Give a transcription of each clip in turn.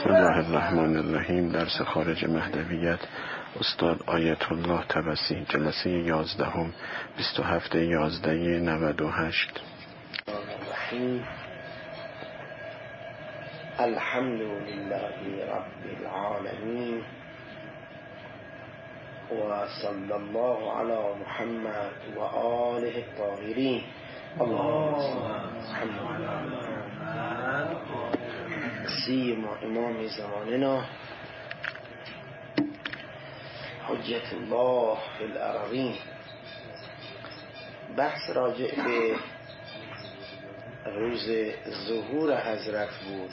بسم الله الرحمن الرحیم. درس خارج مهدویت، استاد آیت الله طبسی، جلسه 11 27/11/98. الحمد لله رب العالمین و صلی الله علی محمد و آله الطاهرین. اللهم صل علی محمد سیما امام زماننا حجت الله فی الارضین. بحث راجع به روز ظهور حضرت بود.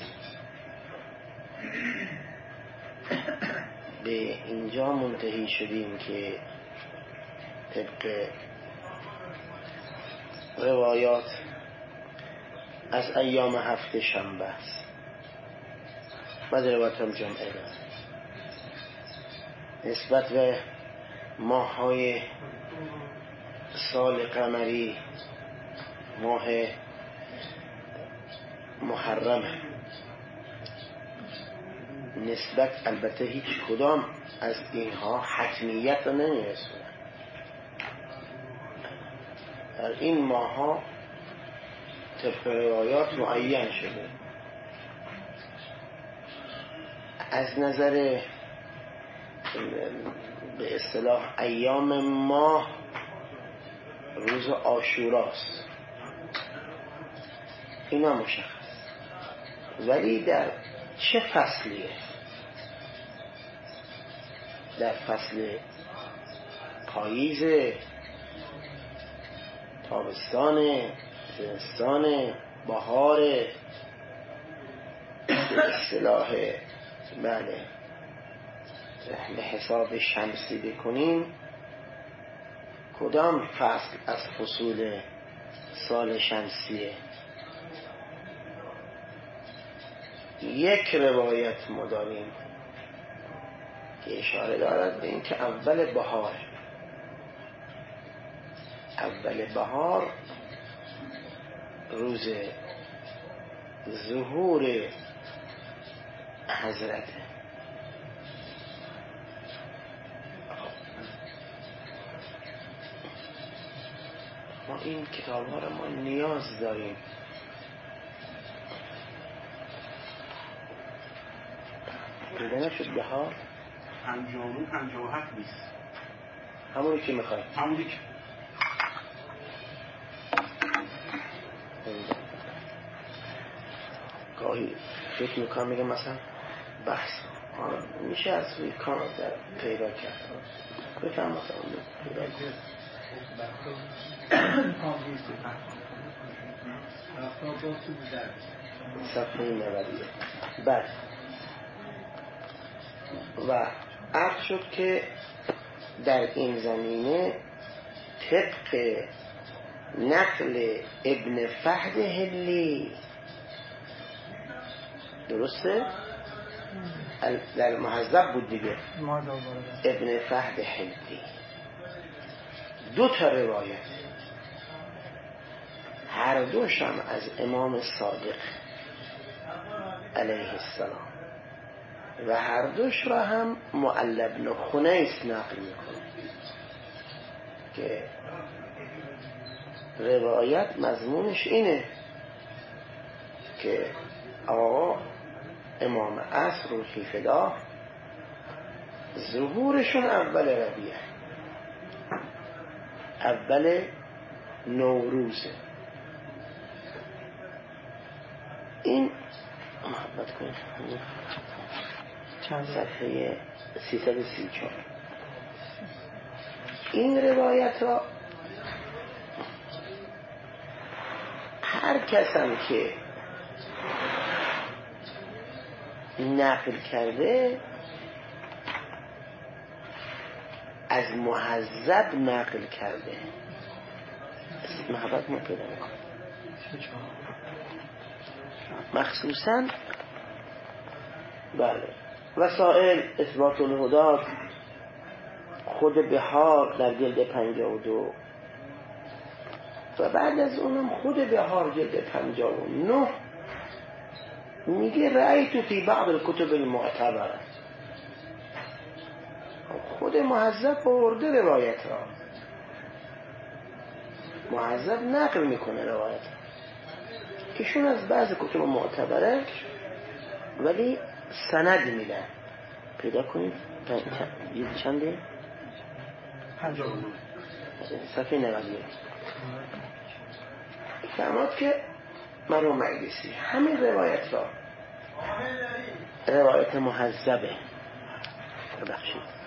به اینجا منتهی شدیم که طبق روایات از ایام هفته شنبه است، بعد روایات هم جمعه دارد. نسبت به ماه‌های سال قمری ماه محرم، نسبت البته هیچ کدام از اینها حتمیت رو نمیرسونه. در این ماه‌ها طبق روایات معین شده. از نظر به اصطلاح ایام ماه روز عاشوراست، اینا مشخص. ولی در چه فصلیه؟ در فصل پاییز، تابستان، زمستان، بهار، به اصطلاح بله به حساب شمسی بکنیم، کدام فصل از فصول سال شمسیه؟ یک روایت ما داریم که اشاره دارد به این که اول بهار روز ظهور حضرته. ما این کتاب ها رو ما نیاز داریم. پیدا نشد بهار 57 نیست، همونی که میخوای، همونی که گاهی فکر میکنم میگم مثلا بحث میشه از روی کانال پیدا کرد. بفهم مثلا پیدا کرد صفحه 90. بعد و عرض شد که در این زمینه طبق نقل ابن فهد حلی، درسته؟ در مهذب بود دیگه، ابن فهد حلی، دو تا روایت، هر دوشم از امام صادق علیه السلام و هر دوش را هم معلی بن خنیس نقل میکنه که روایت مضمونش اینه که آقا امام عصر و فدا ظهورشون اول ربیع، اول نوروزه. این محبت کنید چند صفحه 334. این روایت را هر کسم که نقل کرده از مهذب نقل کرده. محبت ما پیدا میکنه، مخصوصا بله وسائل اثبات الهدات، خود بهار در جلد 52 و بعد از اونم خود بهار جلد 59 میگه رأیت فی بعض الکتب المعتبره، خود مهذب برده روایت را، مهذب نقل میکنه روایت را، ایشون از بعض کتب معتبره ولی سند میدن. پیدا کنید چنده؟ 59 صفحه 90. فرماد که مرحوم مجلسی همین روایت را، روایت مهذبه، ببخشید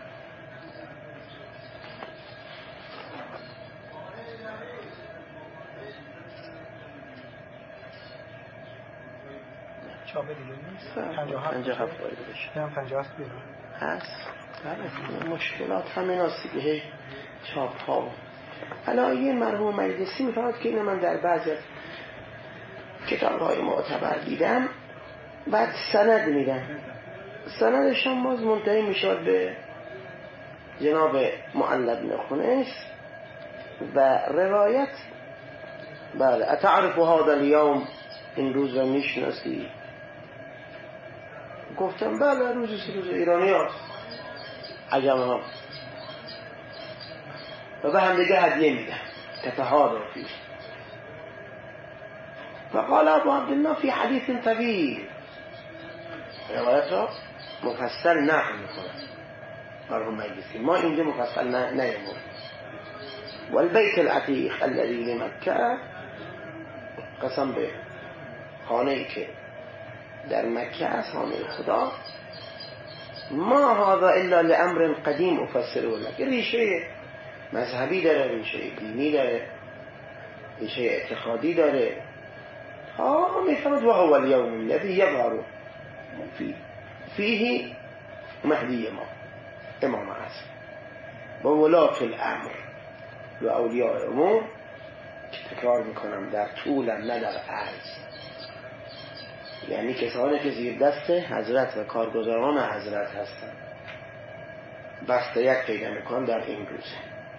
چاپ دیگه نیست. 57 باید بشه. هم 57 بیرون هست. بله مشکلات همین هستی که هی چاپ ها. حالا یه مرحوم مجلسی میفرماد که اینو من در بعضی از کتاب های معتبر دیدم، بعد سند میدن، سندش هم باز منتهی میشد به جناب معلی بن خنیس و روایت بله اتعرف هذا اليوم، این روز رو میشناسی؟ گفتم بله روز ایرانی هاست، عجم ها، و به هم دیگه هدیه میدن تتهادر فیه. فقال ابو عبدالله فی حدیث طویل، روایت را مفصل نقل میکنه مرحوم مجلسی، ما اینجا مفصل نیامون. والبیت العتیق الذی لمکه، قسم به خانه‌ای که در مکه است، خانه خدا، ما هذا الا لامر قدیم افسره لك، ریشه مذهبی داره، ریشه دینی داره، ریشه اعتقادی داره. میفهمد وهو اليوم الذي يظهر فيه مهدی ما امام عصر و ولاة الامر و اولیاء امور، که تکرار میکنم در طولم نه در عرض، یعنی کسانی که زیر دست حضرت و کارگزاران حضرت هستند، بستیت پیدا میکنن در این روزه.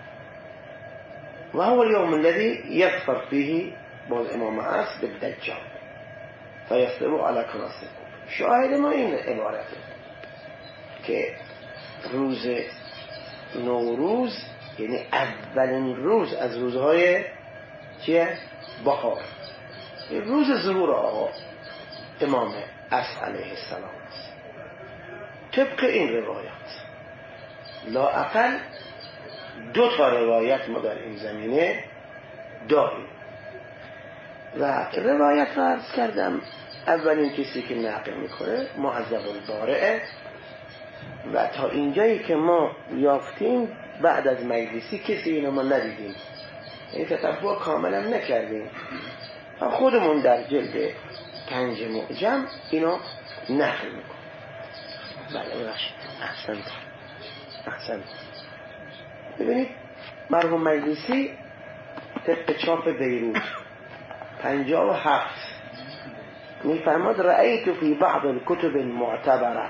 و هو اليوم الذي يظفر فيه باز امام عصر بالدجال فیصبح على کراسه. شاهد ما این عبارته که روز نوروز، یعنی اولین روز از روزهای چیه؟ بهار، روز ظهور آقا امام عصر علیه السلام است. طبق این روایات لااقل 2 روایت ما در این زمینه داریم و روایت را عرض کردم. اولین کسی که نقل میکنه معذب البارئه و تا اینجایی که ما یافتیم بعد از مجلسی کسی اینو ما ندیدیم، این تتبع کاملا نکردیم، خودمون در جلد 5 معجم اینو نقل میکنه. بله ببخشید، احسنت. ببینید مرحوم مجلسی طبق چاپ بیروت 57 میفرماد رأیت فی بعض الکتب المعتبره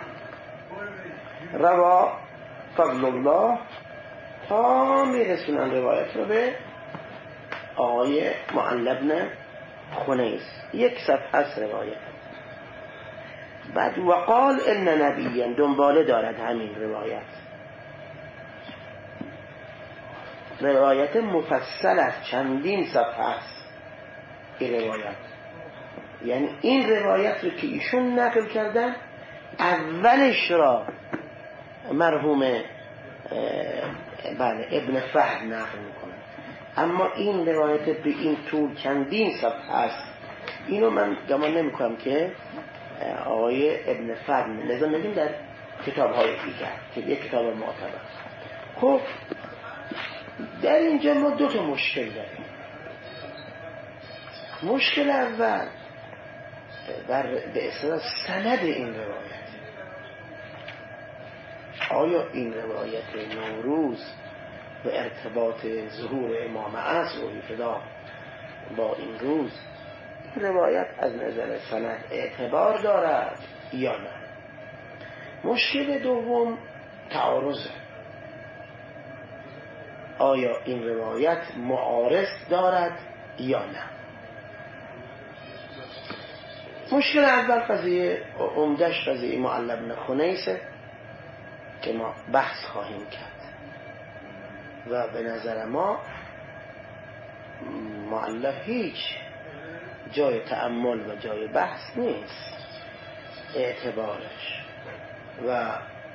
روا فضل الله، تا میرسونن روایت رو به آقای معلی بن خنیس، 1 صفحه از روایت. بعد وقال ان نبیا، دنباله دارد همین روایت مفصل است، چندین صفحه است این روایت. یعنی این روایت رو که ایشون نقل کردن اولش را مرحوم بله ابن فهد نقل میکنه، اما این روایت به این طول چندین صفحه است. اینو من گمان نمی کنم که آقای ابن فهد لازم بگیم در کتاب های دیگر که یک کتاب معتبر. خب در اینجا ما 2 مشکل داریم. مشکل اول به اصطلاح سند این روایت. آیا این روایت نوروز به ارتباط ظهور امام عصر و ابتدا با این روز، روایت از نظر سند اعتبار دارد یا نه؟ مشکل دوم تعارضه. آیا این روایت معارض دارد یا نه؟ مشکل اول قضیه عمدش قضیه معلّ بن خنیسه که ما بحث خواهیم کرد و به نظر ما معلّ هیچ جای تأمل و جای بحث نیست اعتبارش و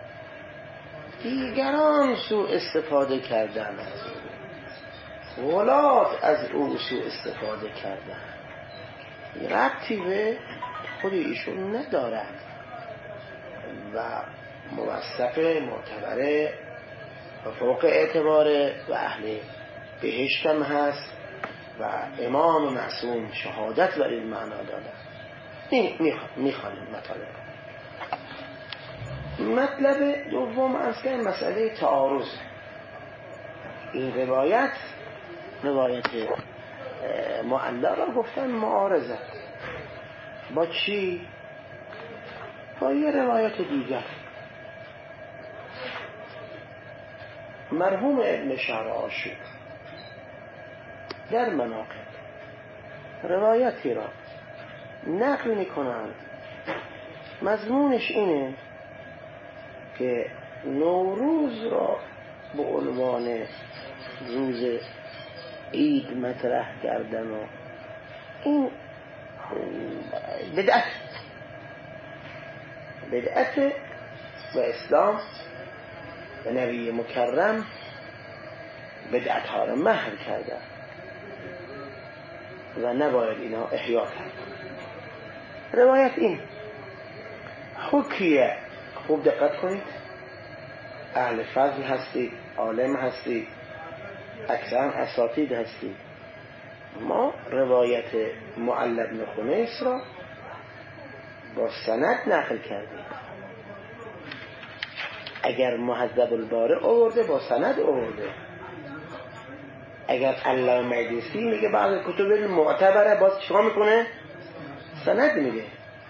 دیگران سوء استفاده کردن از او، غلات از او سوء استفاده کردن، ربطی به خود ایشون ندارد و موثقه، معتبره و فوق اعتباره و اهل بهشت هم هست و امام معصوم شهادت بر این معنا داده. میخوانیم مطلب دوم از که مسئله تعارض. این روایت معلّ را گفتن معارضه با چی؟ با یه روایت دیگر. مرحوم ابن شهر آشوب در مناقب روایتی را نقل میکنند مضمونش اینه که نوروز را به عنوان روز عید مطرح کردن و این بدعت و اسلام و نبی مکرم بدعت ها را محو کردن و نباید اینا احیا کرد. روایت این حکیه، خوب دقت کنید، اهل فضل هستید، عالم هستید، اکثر اساتید هستید. ما روایت معلّ بن خنیس را با سند نقل کردیم. اگر مهذب البارئ آورده با سند آورده، اگر علامه مجلسی میگه بعض کتب معتبره باز چیکار میکنه؟ سند میگه.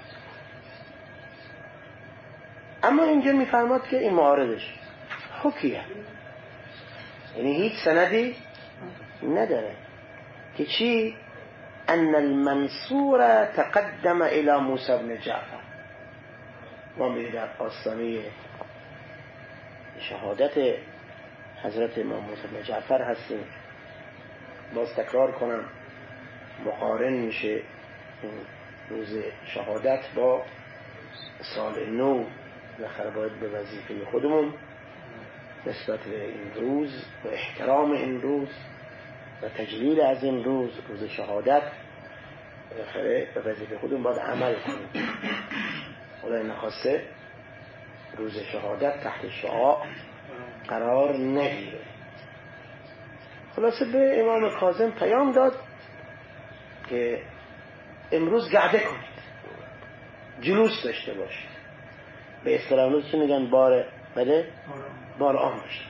اما اینجا میفرماد که این معارضش حکیه، یعنی هیچ سندی نداره که چی؟ ان المنصور تقدم الى موسی بن جعفر. ما میریم در آستانه شهادت حضرت امام موسی بن جعفر هستیم. باز تکرار کنم مقارن میشه روز شهادت با سال نو. بالاخره باید به وظیفه خودمون نسبت به این روز و احترام این روز و تجلیل از این روز شهادت بالاخره به وظیفه خودمون باید عمل کنیم. خدای نخواسته روز شهادت تحت شعاع قرار نگیره. خلاصه به امام کاظم پیام داد که امروز گرده کنید، جلوس داشته باشید. به اصطلاح امروز چی میگن؟ بار عام داشته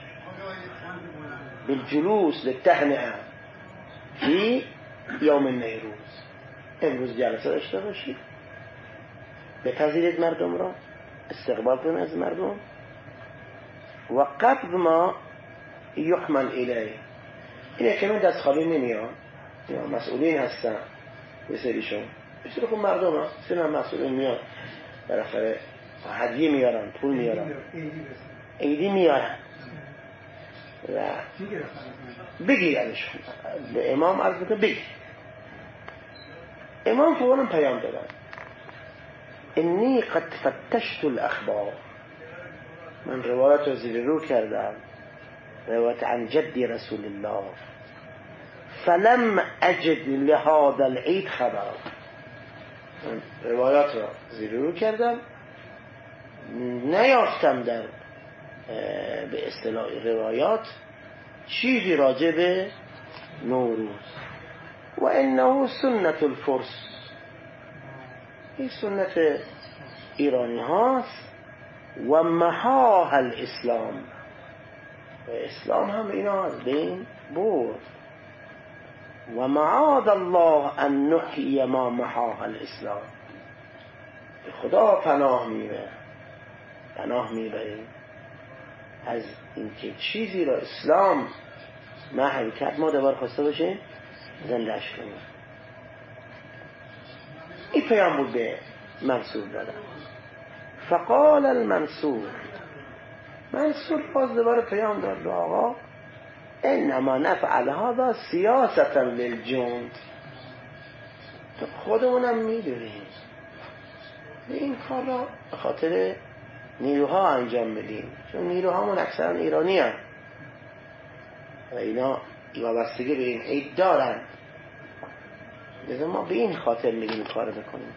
بالجلوس للتهنئه فی یوم النیروز. امروز جلسه داشته باشید، بپذیرید مردم را، استقبال کنید از مردم و قبل ما یحمل الیه. اینه که من دست خالی نمیام، مسئولین هستن بسیاریشون بسیار خب مردم ها سینا مسئولین میان بالاخره هدیه میارن، پول میارن، عیدی میارن و بگیرنشون. به امام عرض بکنه بگیر. امام فوراً پیام دادن انی قد فتشت الاخبار، من روایت رو زیر رو کردم، روایت عن جدی رسول الله، فلم اجد لهذا العید خبر. من روایات رو زیر رو کردم، نیافتم در به اصطلاح روایات چیزی راجع به نوروز. و انه سنت الفرس، این سنت ایرانی هاست و محاها الاسلام، و اسلام هم اینا از بین برد. و معاذ الله ان نحیی ما محاها الاسلام، خدا پناه میبریم از اینکه چیزی را اسلام محو کرد ما دوباره خواسته باشیم زندهش کنیم. این پیام بود به منصور دادن. فقال المنصور باز دوباره پیام داد به آقا انما نفعل هذا سیاستا للجند، خودمونم میدونیم این کار را به خاطر نیروها انجام میدیم، چون نیروهامون اکثرا ایرانی هم و اینا وابستگی به این عید دارن، لذا ما به این خاطر میگیم کار بکنیم.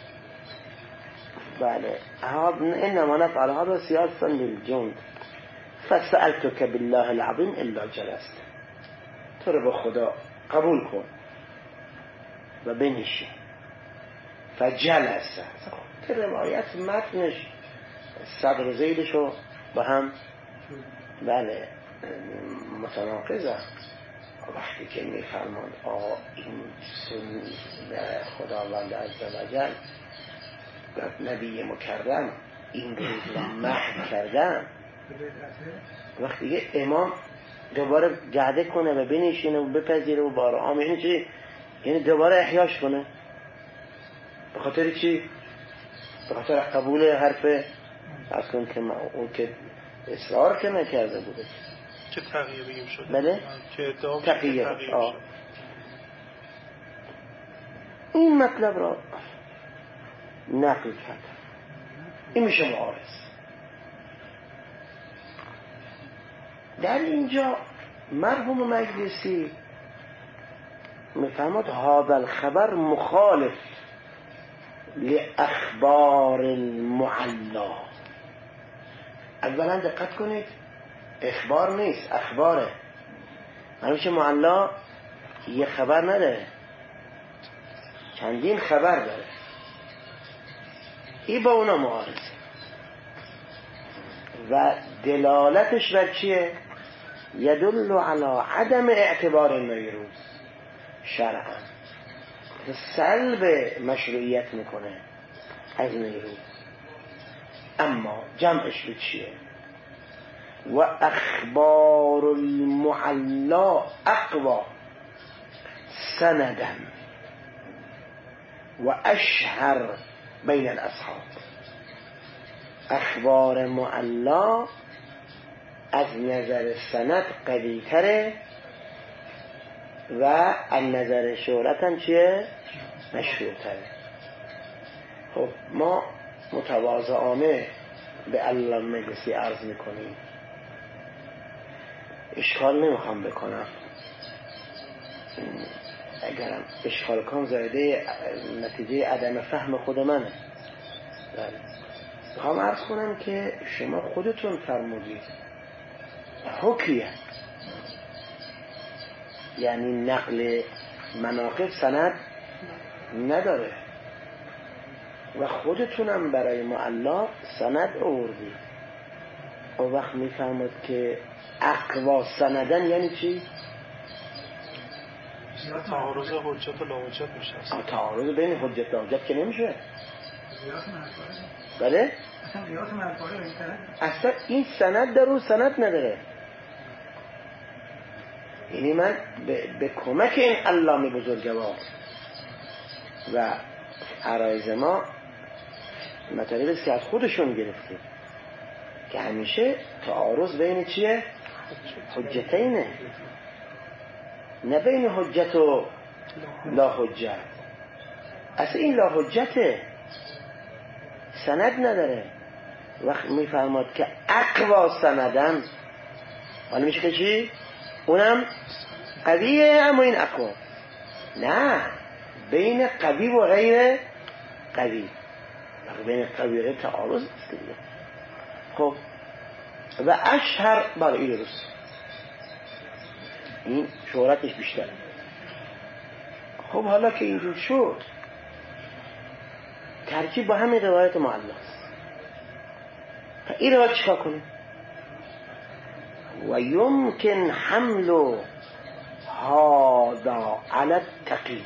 بله انما نفعل هذا سیاستا للجند فسألتك بالله العظیم الا جلست، تو رو به خدا قبول کن و بنشین. فجلس، که روایت متنش صدر و زیدشو با هم بله متناقضه. وقتی که میفرماند آقا این سنی خداوند عزوجل نبی مکرم این روز را محو کردن، وقتی که امام دوباره جعده کنه و بنشینه و بپذیره و بار آم، یعنی چی؟ یعنی دوباره احیاش کنه. به خاطر چی؟ به خاطر قبول حرف از کن که اون که اصرار که نکرده بوده که تغییر بگیم شده. بله؟ که تغییر شده. این مطلب را نقل کرد. این میشه معارض. در اینجا مرحوم مجلسی میفهمد هذا الخبر مخالف لاخبار المعلا. اولا دقت کنید، اخبار نیست، اخباره. همیشه معلا یه خبر نداره، چندین خبر داره. این با اونا معارضه و دلالتش بر چیه؟ یدل علی عدم اعتبار النیروز شرعا، سلب مشروعیت میکنه از نیروز. اما جمعش به چیه؟ و اخبار المعلا اقوا سندا و اشهر بین الاصحاب. اخبار معلا از نظر سند قوی تره و از نظر شهرت هم چیه؟ مشهور تره. خب ما متواضعانه به علامه مجلسی عرض میکنیم، اشکال نمیخوام بکنم، اگرم اشکال کنم زایده نتیجه عدم فهم خود منه. میخوام عرض کنم که شما خودتون فرمودید حکیه، یعنی نقل مناقب سند نداره و خودتونم برای معلا سند آوردید. و وقت میفهمد که اقوا سندن یعنی چی؟ تعارض حجت و لاحجت میشه. تعارض بین حجت و لاحجت که نمیشه. بله؟ اصلا این سند در اون سند نداره. یعنی من به کمک این علامه بزرگوار و عرایض ما مطالب سی از خودشون گرفتیم که همیشه تعارض بین چیه؟ حجتینه، نه بین حجت و لا حجت. اصلا این لا حجته، سند نداره. وقت میفرماد که اقوا سندن، حالا میشه که چی؟ اونم قویه اما این اقوا نه، بین قوی و غیر قوی، بین قوی و غیر تعارض است دیگه. خب و اشهر برای این درست، این شهرتش بیشتره. خب حالا که اینجور شد، ترکیب با همین روایت معلاست. این روایت چیکار کنیم؟ و یمکن حمل هذا علی التقیه،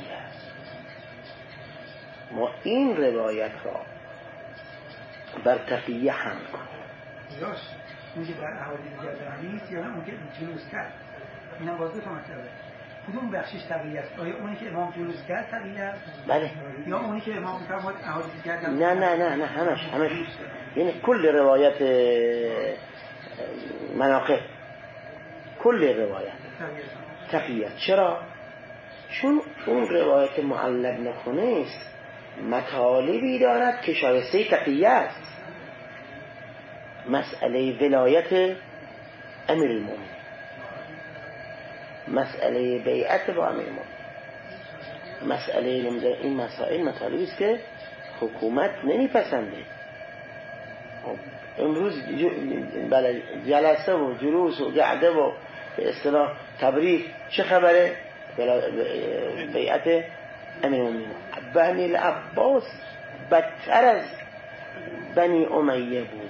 ما این روایت را بر تقیه حمل کنیم. اون که در احادیث جزا نیست یا اون که جلوس کرد، اینا باز دو تا مسئله. کدوم بخشش تقیه است؟ آیا اونی که امام جلوس کرد تقیه است؟ بله. یا اونی که امام فرمود احادیث کرد؟ نه همش یعنی کل روایت مناقب، کل روایت تقیه. چرا؟ چون اون روایت معلق نکنه است مطالبی دارد که شایسته تقیه است. مسئله ولایت امیر المؤمنین، مسئله بیعت با امیر المؤمنین، مسئله این مسائل مطالبی است که حکومت نمیپسنده. امروز جلسه و جلوس و قعده و به اصطلاح تبریک چه خبره؟ بیعت امیر المؤمنین. بنی العباس بدتر از بنی امیه بود.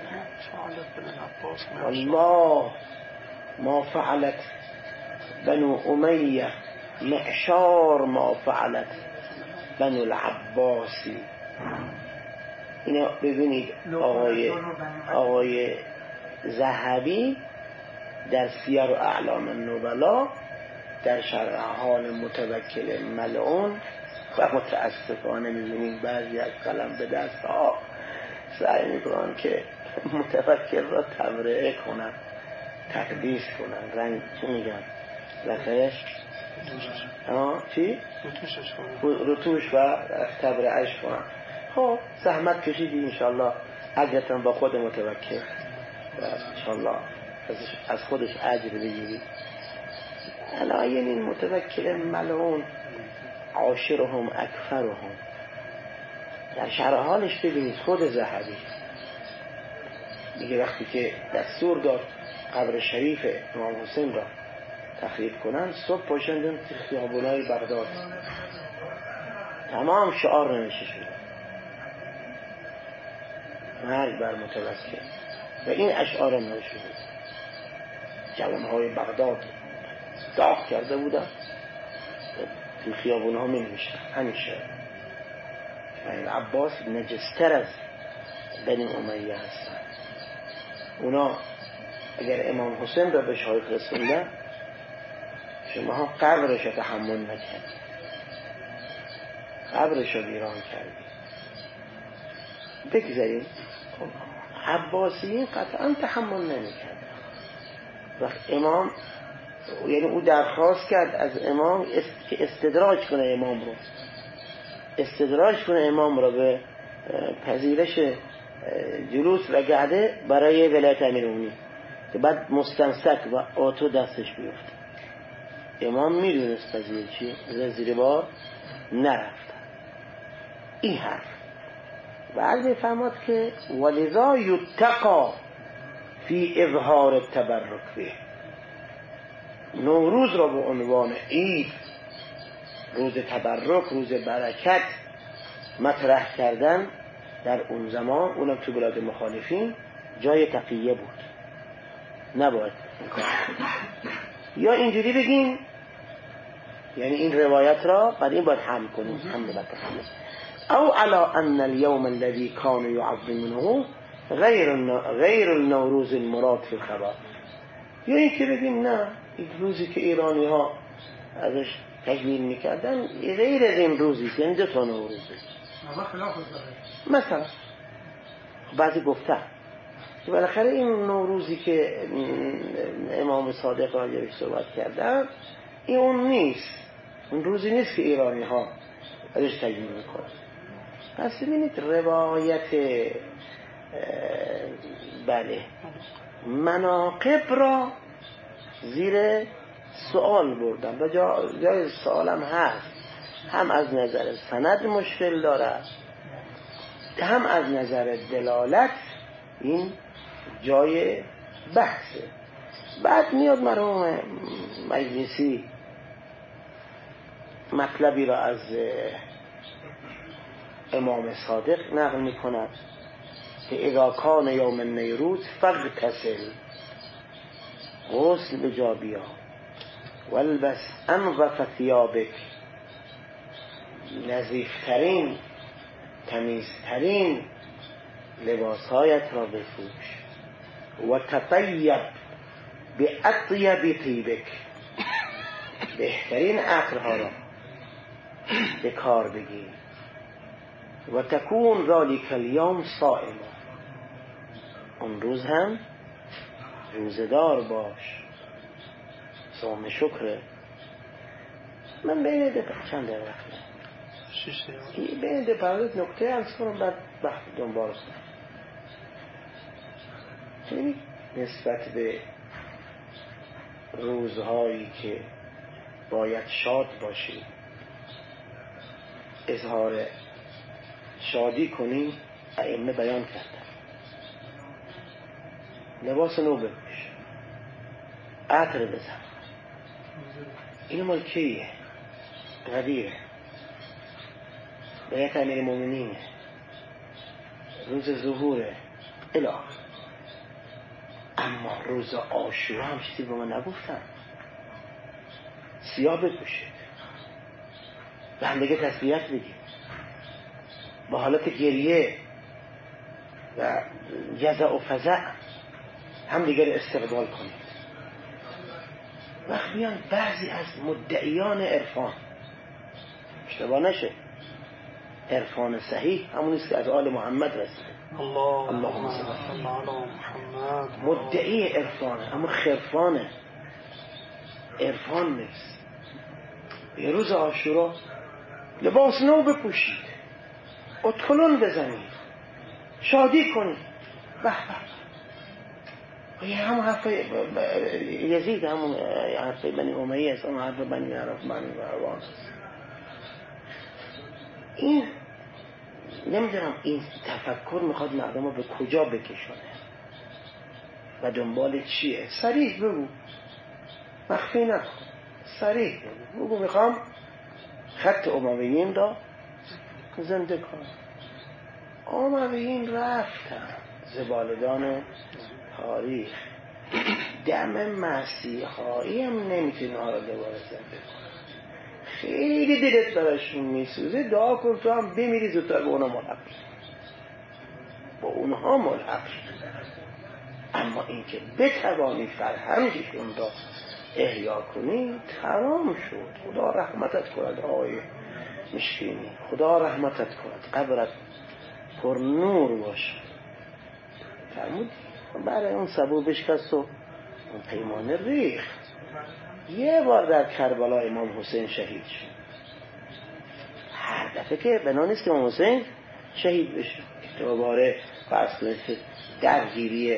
والله ما فعلت بنو امیه معشار ما فعلت بنو العباسی. اینا ببینید آقای ذهبی در سیر و اعلام النبلا در شرح حال متوکل ملعون و متاسفانه می‌بینید بعضی از قلم به دست ها سعی میکنن که متوکل را تبرئه کنن، تقدیس کنن، رنگ چی میگن لخش چی؟ رتوش و تبرئهش کنن. خب زحمت کشیدی انشالله اجرتون با خود متوکل و انشالله از خودش اجر بگیری. علایین این متوکل ملعون عاشرهم اکثرهم در شرح حالش ببینید. خود ذهبی میگه وقتی که دستور داد قبر شریف امام حسین را تخریب کنن، صبح پاشندن خیابونای بغداد تمام شعار نوشته شده مرگ بر متوکل و این اشعار نوشته شده. جوانهای بغداد داغ کرده بودن توی خیابونها می نوشتن همیشه این عباس نجستر از بنی امیه هستن. اونا اگر امام حسین را به شهادت رسوندن شما ها قبرش تحمل نکرد، قبرش رو ویران کردی. بگذاریم عباسیین قطعا تحمل نمیکرد. وقت امام یعنی او درخواست کرد از امام که استدراج کنه امام را به پذیرش جلوس و قعده برای ولایت امیرالمومنین که بعد مستمسک و آتو دستش بیفت. امام میدونست قضیه چی، زیر بار نرفت. این حرف بعد میفهمد که ولذا یتقا فی اظهار التبرک به. نوروز را به عنوان عید، روز تبرک، روز برکت مطرح کردن در اون زمان، اونم تو بلاد مخالفین جای تقیه بود، نباید یا اینجوری بگیم یعنی این روایت را بعد این باید حمل کنیم او علا ان اليوم الذي كان يعظمونه غیر النوروز المراد في الخبر، یا این که بگیم نه این روزی که ایرانی ها ازش تجلیل میکردن غیر از این روزی، یعنی دو تا نوروزه مثلا. بعضی گفته که بالاخره این نوروزی که امام صادق راجعش صحبت کردن این اون نیست، اون روزی نیست که ایرانی ها ازش تجلیل میکنن. پس ببینید روایت بله مناقب را زیر سوال بردن و جای سوالم هست، هم از نظر سند مشکل داره هم از نظر دلالت این جای بحثه. بعد میاد مرحوم مجلسی مطلبی را از امام صادق نقل میکند که اذا کان یوم النیروز فاغتسل، غسل بجا بیا، والبس انظف ثیابک، نظیفترین تمیزترین لباسهایت را بپوش، و تطیب باطیب طیبک، بهترین عطرها را به کار بگیر. و تکون ذالک الیوم صائما، اون روز هم روزدار باش. صوم شکر. من بین چند دقیقه وقت بین دپردت نکته ارز کنم بعد بحث دنبال کنم. یعنی نسبت به روزهایی که باید شاد باشی، اظهار شادی کنی، ائمه بیان کردن. لباس نو بپوش، عطر بزن. این مال کیه؟ غدیره، بیعت امیرالمومنینه، روز ظهوره اله. اما روز عاشورا هم چیزی به من نگفتن. سیاه بپوشید، به هم دیگه تسلیت بگید، با حالت گریه و جزع و فزع هم دیگر استقبال کنید. وقت میان بعضی از مدعیان عرفان، اشتباه نشه، عرفان صحیح همونیست که از آل محمد رسیده. اللهم صل علی محمد. مدعی عرفانه اما خرفانه، عرفان نیست. یه روز عاشورا لباس نو بپوشید، ادخلون بزنید، شادی کنید. به به، یه همون حرف یزید، همون حرف بنی امیه است، همون حرف بنی عرف، بنی مروان است. این نمیدونم این تفکر میخواد مردم رو به کجا بکشونه و دنبال چیه. صریح بگو، مخفی نکن، صریح بگو میخوام خط امویین را زنده کنم. امویین رفتن، زبالدان تاریخ. دم مسیحایی هم نمیتونه ها را دوباره زنده کنه. خیلی دلت براشون میسوزه، دعا کن تو هم بمیری زودتر به اونا ملحق، با اونها ملحق. اما اینکه بتوانی فرهنگشون را احیا کنی، تمام شد. خدا رحمتت کند آقای مشکینی، خدا رحمتت کند، قبرت پر نور باشه. فرمود برای اون سبو بشکست و اون پیمانه ریخت. یه بار در کربلا امام حسین شهید شد. هر دفعه که بنا نیست که امام حسین شهید بشه. دوباره فرض کنید که درگیری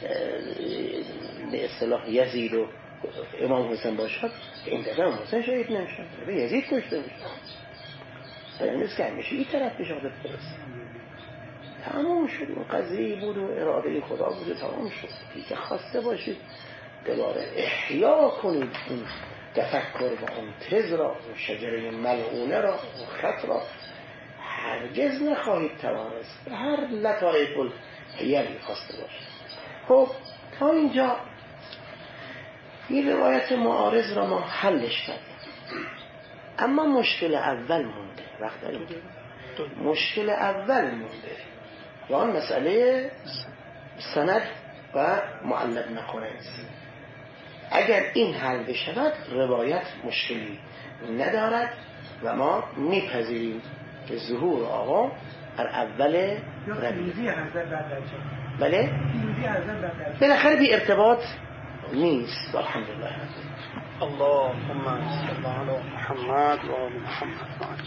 به اصطلاح یزید و امام حسین باشد، این دفعه امام حسین شهید نمیشه، به یزید کشته میشه. بنا نیست که همیشه این طرف بشه آدت برسه. تمام شد. اون قضیه بود و اراده خدا بود و تمام شد. که خواسته باشید دوباره احیا کنید این تفکر و اون تز را، اون شجره ملعونه را، اون خط را هرگز نخواهید توانست. به هر لطایف الحیلی خواسته باشید. خب تا اینجا این روایت معارض را ما حلش کردیم. اما مشکل اول مونده. وقت داریم مشکل اول مونده و آن مسئله سند و معلق نکنه. اگر این حل بشود روایت مشکلی ندارد و ما میپذیریم که ظهور آقا در اول ربیع. بله؟ بالاخره بی ارتباط نیست. الحمدلله. اللهم صل علی محمد و آل محمد.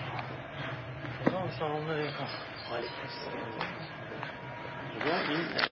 سلام علیکم. و علیکم السلام.